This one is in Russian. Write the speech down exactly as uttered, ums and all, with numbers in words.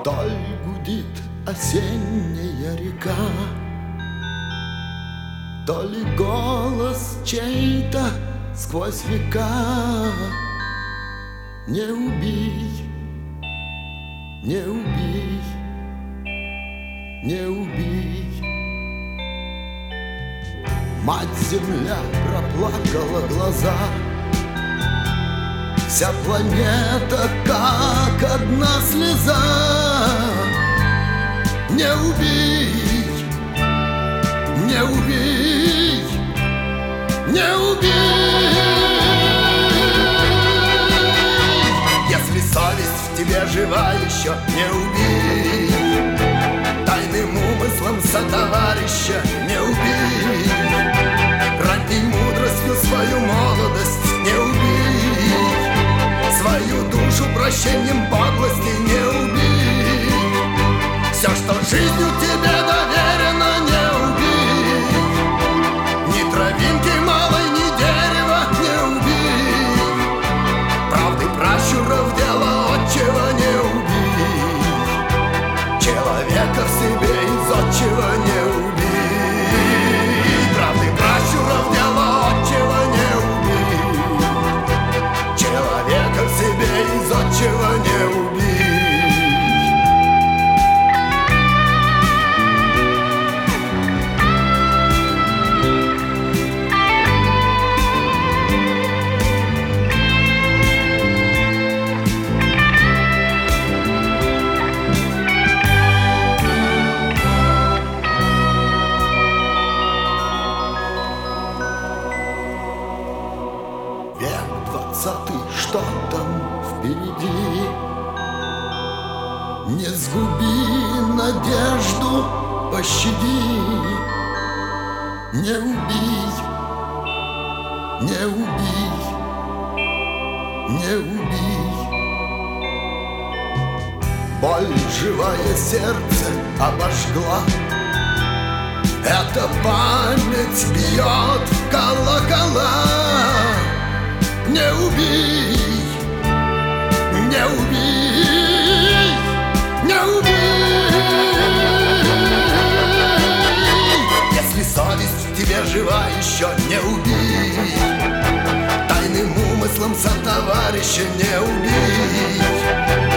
Вдаль гудит осенняя река, то ли голос чей-то сквозь века. Не убей, не убей, не убей. Мать-Земля проплакала глаза, вся планета как одна слеза. Не убей, не убей, не убей. Если совесть в тебе жива еще, не убей. Тайным умыслом сотоварища не убей. Ранней мудростью свою молодость не убей. Свою душу прощением подлости не убей. Все, что жизнью тебе доверено, не убей. Ни травинки малой, ни дерева не убей. Правды пращуров дело отчего не убей. Человека в себе из отчего не убей. Правды пращуров дело отчего не убей. Человека в себе из отчего не убей. Двадцатый, что там впереди? Не сгуби надежду, пощади. Не убей, не убей, не убей. Боль живое сердце обожгла. Эта память бьет в колокола. Не убей, не убей, не убей. Если совесть в тебе жива еще, не убей. Тайным умыслом сотоварища не убей.